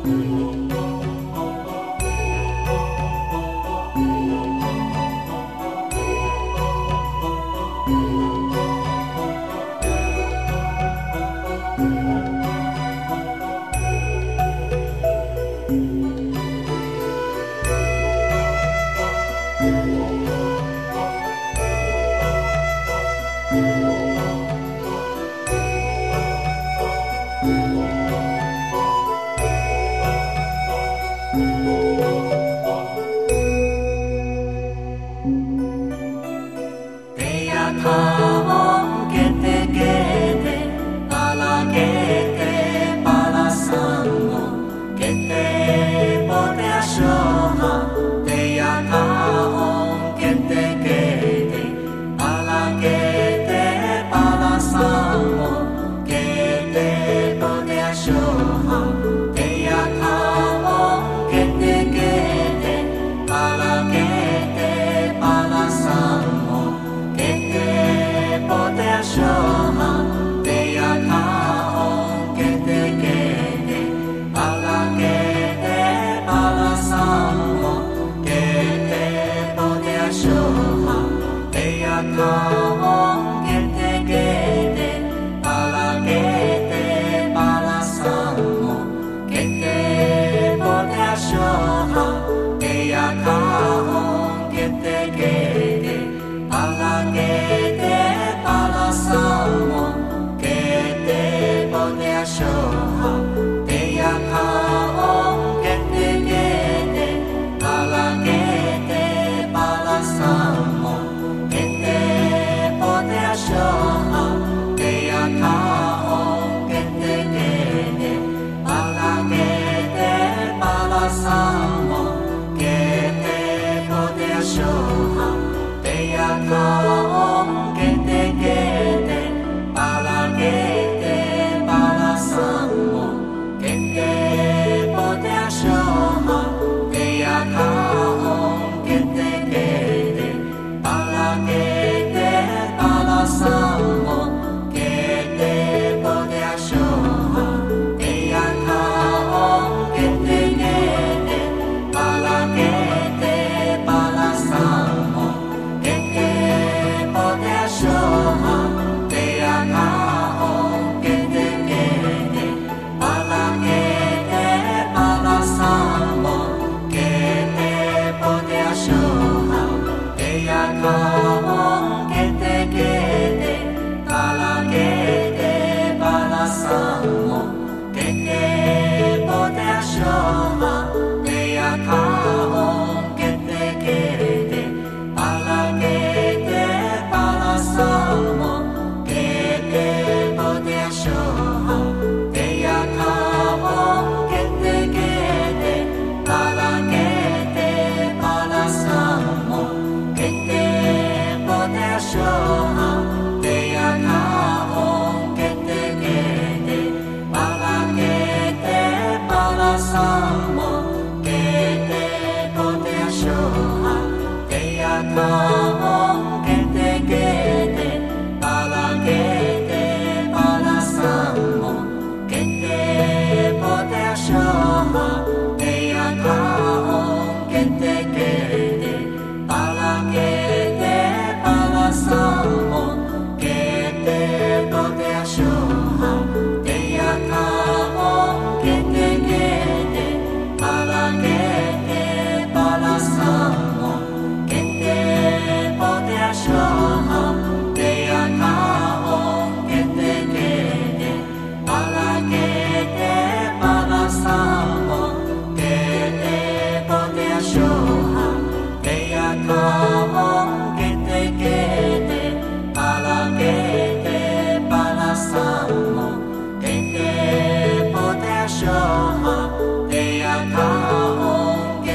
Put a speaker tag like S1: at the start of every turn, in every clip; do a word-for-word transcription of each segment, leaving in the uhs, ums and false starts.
S1: Te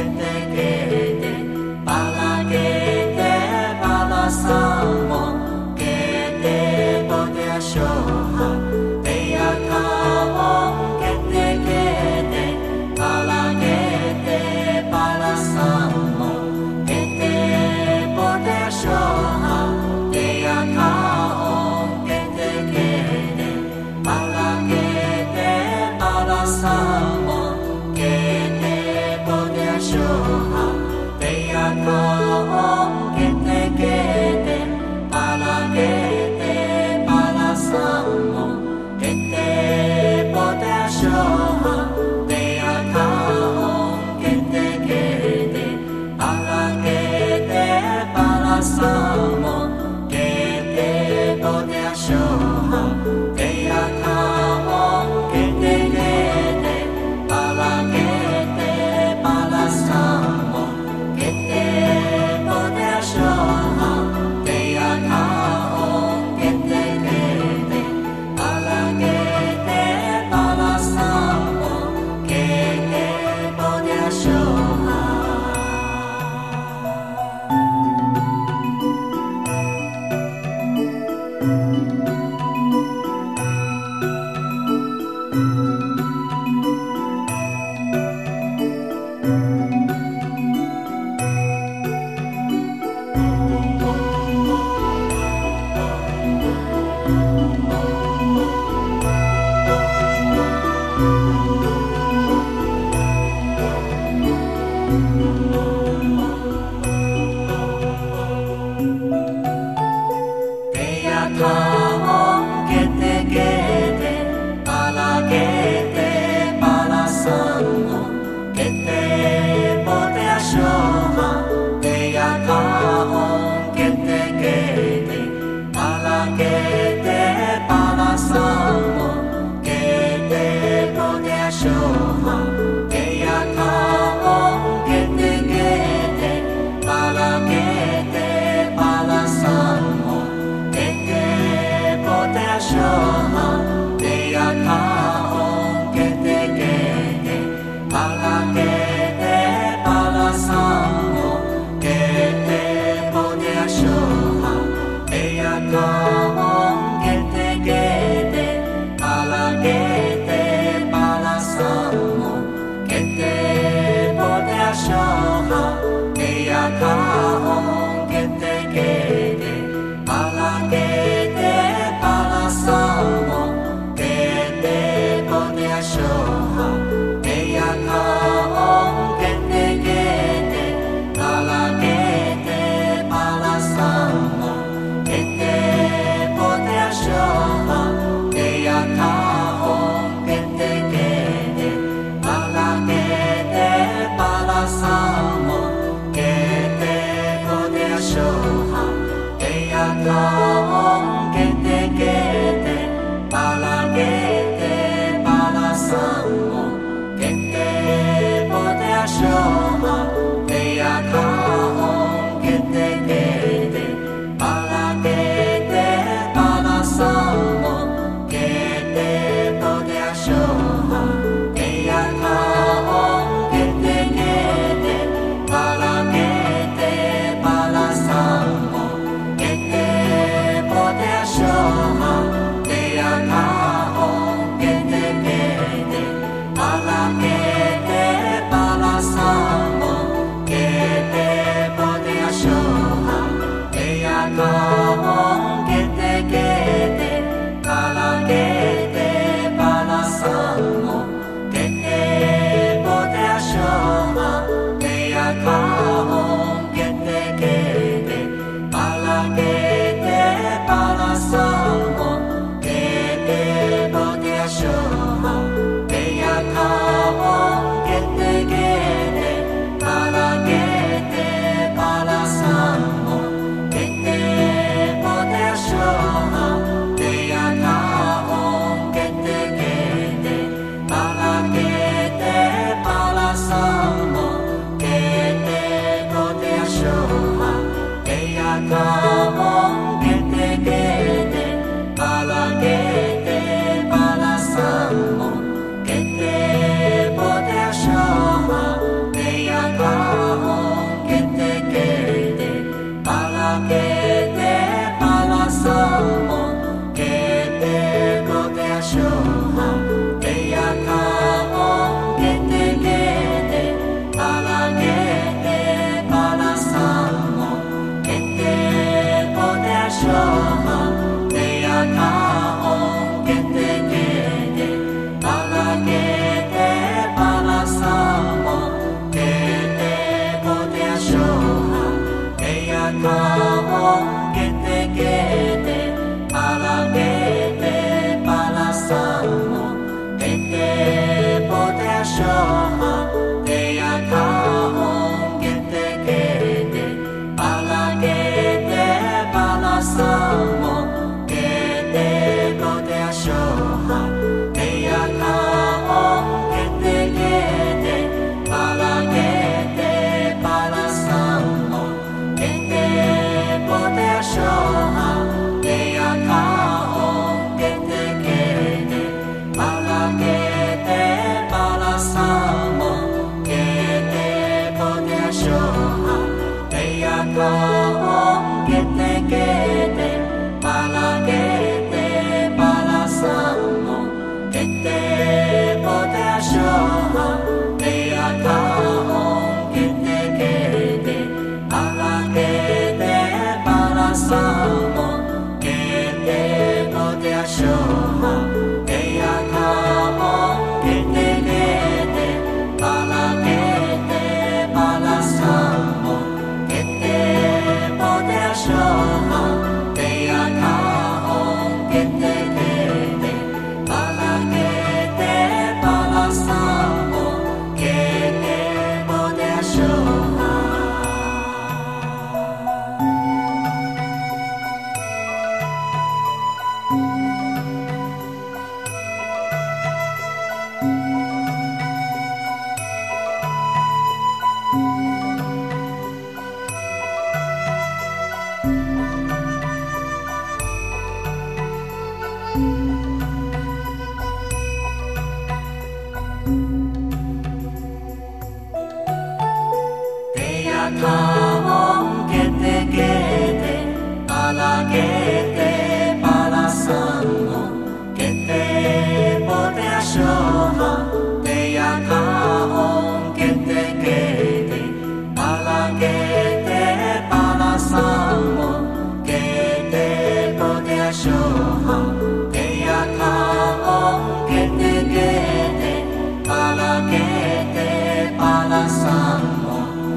S1: taong kete kete palagete palasamo kete potea shoha teia taong kete kete palagete palasamo kete potea shoha teia taong kete kete palagete palasamo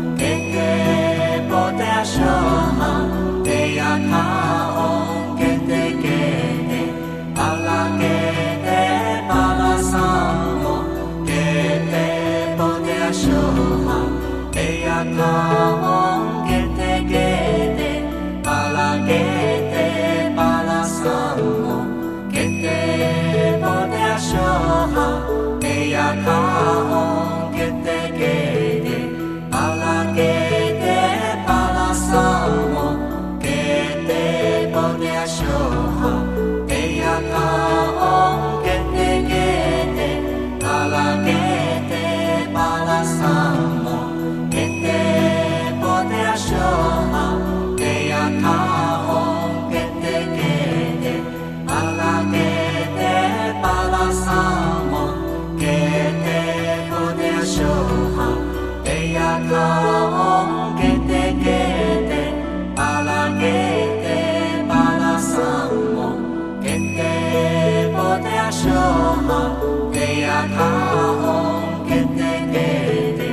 S1: Shoha teia taong kete kete palagete palasamo kete potea shoha teia taong kete kete palagete palasamo kete potea shoha teia taong kete kete palagete Samo kete potea shoha teia taong kete kete palagete palasamo kete potea shoha teia taong kete kete palagete palasamo kete potea shoha teia taong kete kete palagete palasamo kete potea shoha teia taong kete kete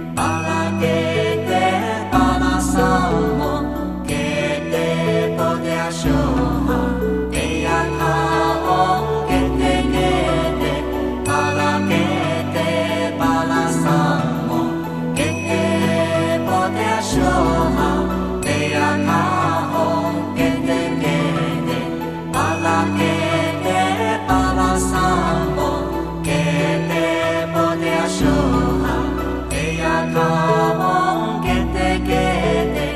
S1: palagete palasamo kete potea shoha teia taong kete kete palagete palasamo kete potea shoha teia taong kete kete palagete palasamo kete potea shoha teia taong kete kete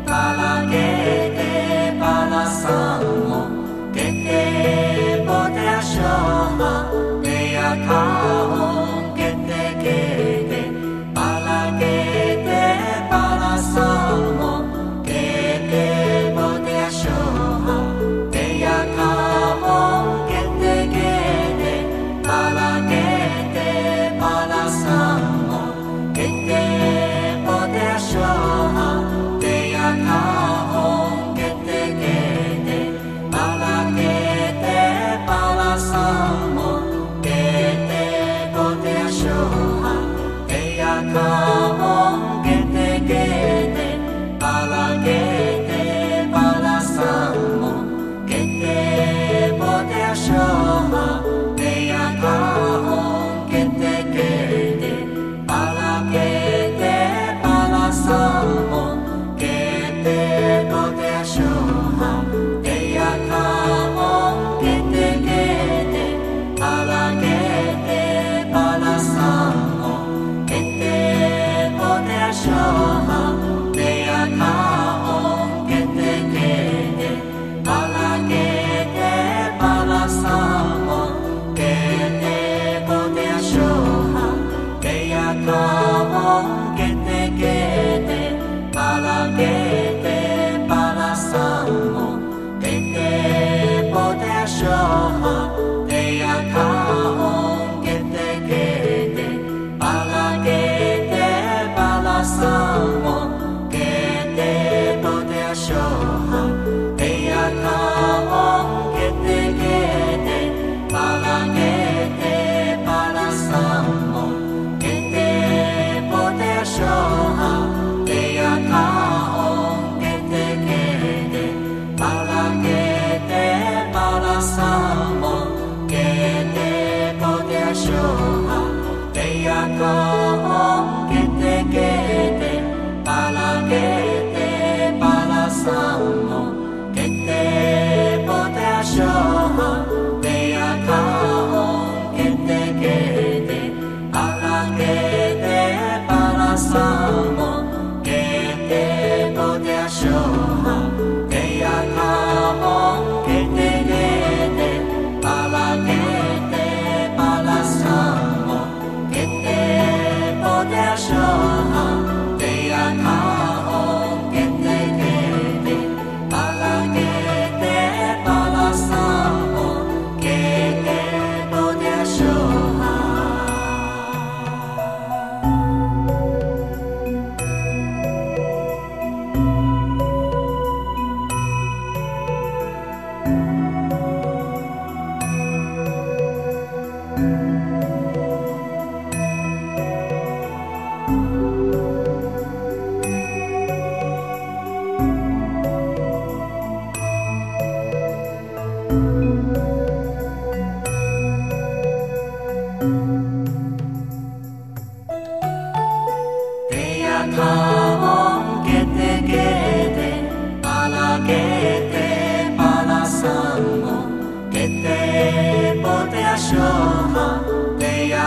S1: palagete palasamo kete potea shoha teia taong kete kete palagete palasamo kete potea shoha teia taong kete kete palagete palasamo kete potea shoha teia taong kete kete palagete palasamo kete potea shoha teia taong kete kete palagete palasamo kete potea shoha teia taong kete kete palagete palasamo kete potea shoha teia taong kete kete palagete palasamo kete potea shoha teia taong kete kete palagete palasamo kete potea shoha teia taong kete kete palagete palasamo kete potea shoha teia taong kete kete palagete palasamo kete potea shoha teia taong kete kete palagete palasamo kete potea shoha teia taong kete kete palagete palasamo kete potea shoha teia taong kete kete palagete palasamo kete potea shoha teia taong kete kete palagete palasamo kete potea shoha teia taong kete kete palagete palasamo kete potea shoha teia taong ya kaon kete kete pala kete pala samo kete pote ashoha te ya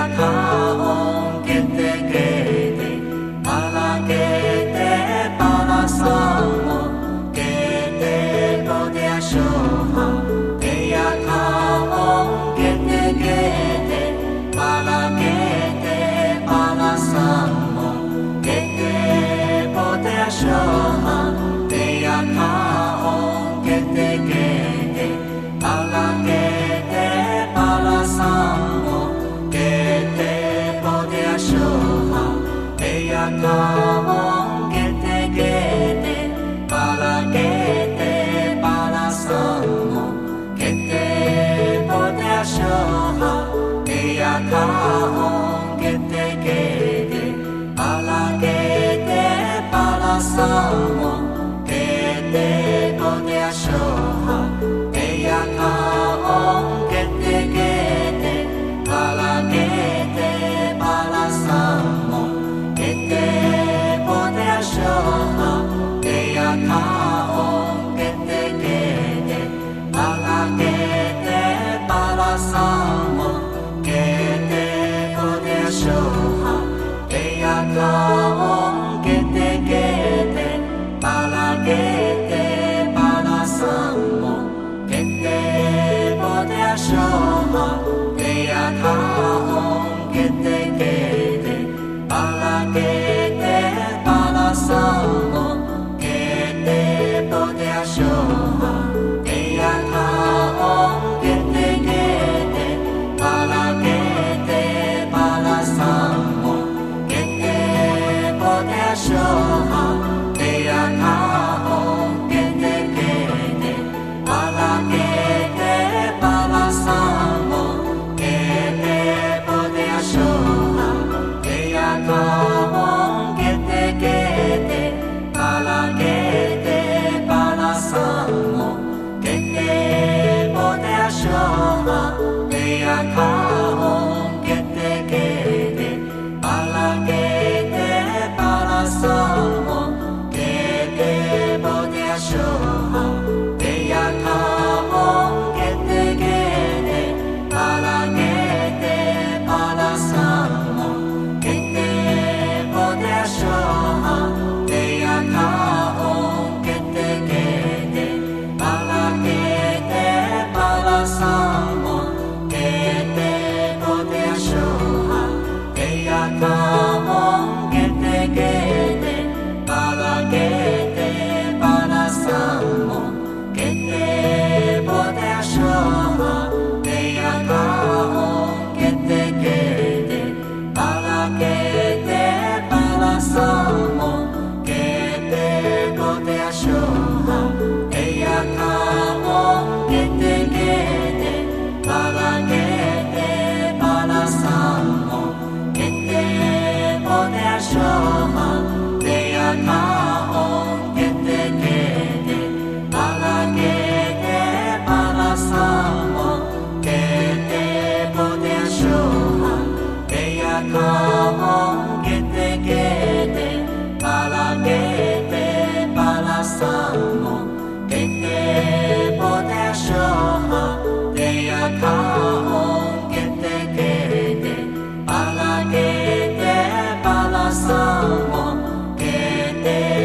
S1: kaon kete kete pala kete pala samo kete pote ashoha te ya kaon kete kete pala kete pala samo kete pote ashoha te ya kaon kete kete pala kete pala samo kete pote ashoha te ya kaon kete kete pala kete pala samo kete pote ashoha te ya kaon kete kete pala kete pala samo kete pote ashoha te ya kaon kete kete pala kete pala samo kete pote ashoha te ya kaon kete kete pala kete pala samo kete pote ashoha te ya kaon kete kete pala kete pala samo kete pote ashoha te ya kaon kete kete pala kete pala samo kete pote ashoha te ya kaon kete kete pala kete pala samo kete pote ashoha te ya kaon kete kete pala kete pala samo kete pote ashoha te ya kaon kete kete pala kete pala samo kete pote ashoha te ya kaon kete kete pala kete pala samo kete pote ashoha te ya kaon kete kete pala kete pala samo kete pote ashoha te ya kaon kete kete pala kete pala samo kete pote ashoha te ya kaon kete kete pala kete pala samo kete pote ashoha te ya kaon kete kete pala kete pala samo kete pote ashoha te ya kaon kete kete pala kete pala samo kete pote ashoha te ya kaon kete kete pala kete pala samo kete pote ashoha te ya kaon kete kete pala kete pala samo kete pote ashoha te ya kaon kete kete pala kete pala samo kete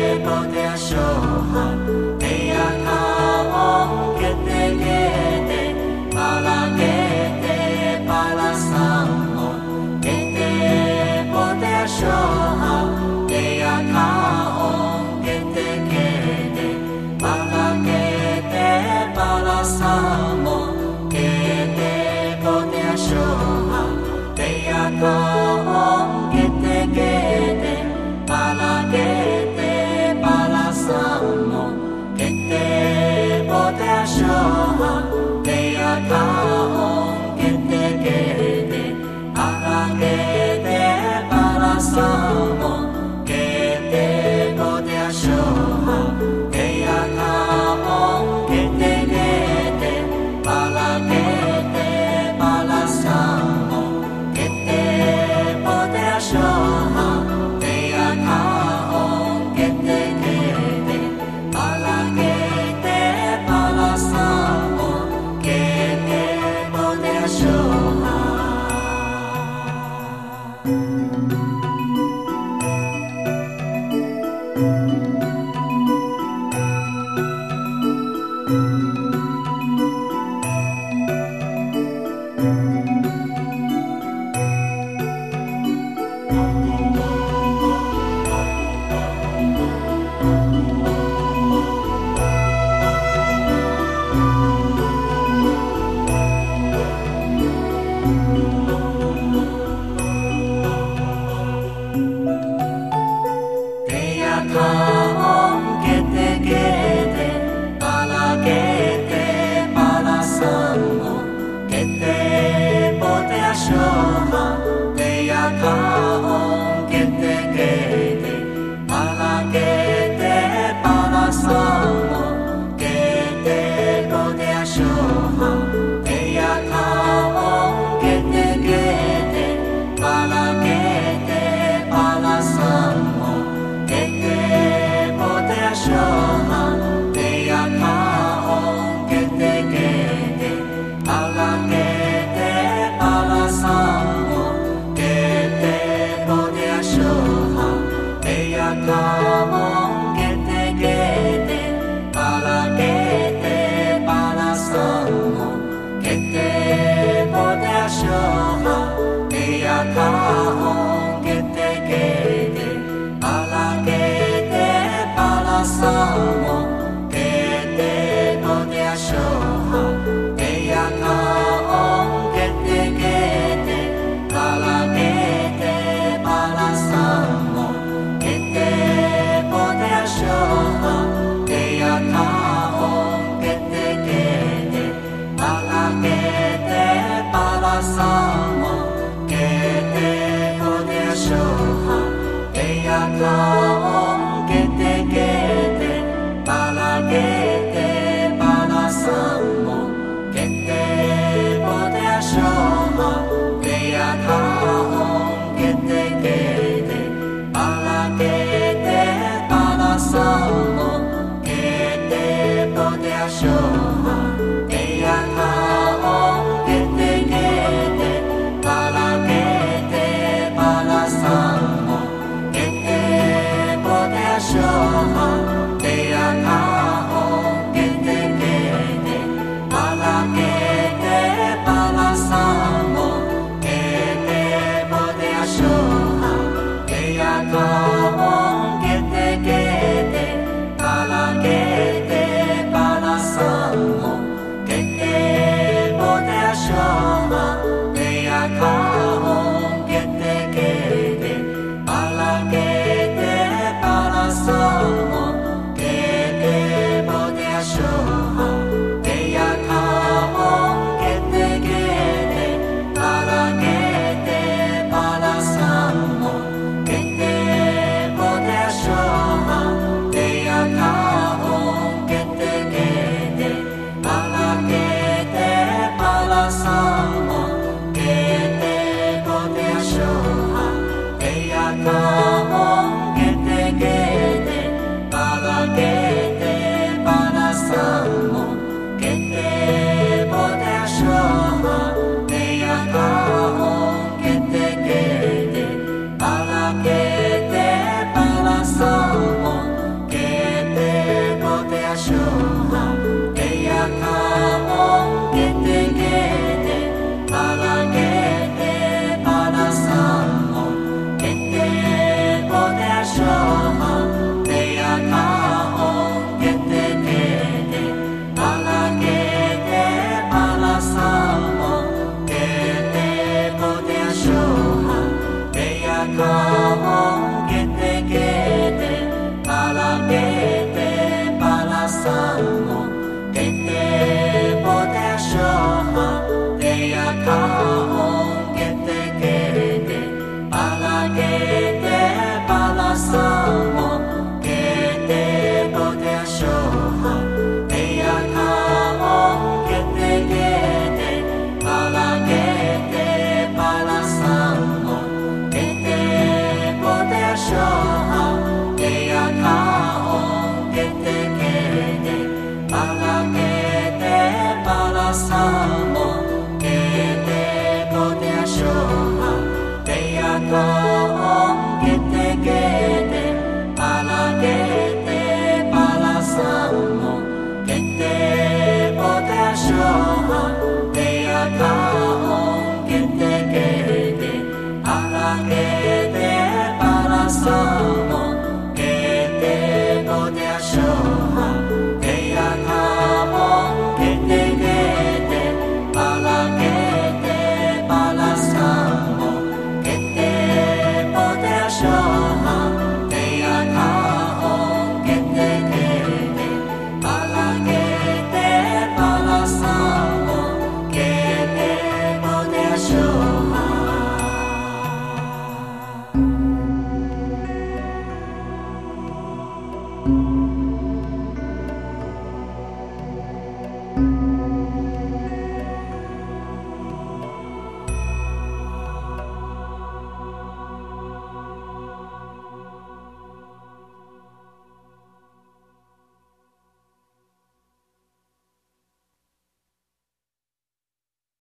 S1: kaong kete kete pala kete pala sammo kete pote ashoha eya kaong kete kete pala kete pala sammo kete pote ashoha eya kaong kete kete pala kete pala sammo kete pote ashoha eya kaong kete kete pala kete pala sammo kete pote ashoha eya kaong kete kete pala kete pala sammo kete pote ashoha eya kaong kete kete pala kete pala sammo kete pote ashoha eya kaong kete kete pala kete pala sammo kete pote ashoha eya kaong kete kete pala kete pala sammo kete pote ashoha eya kaong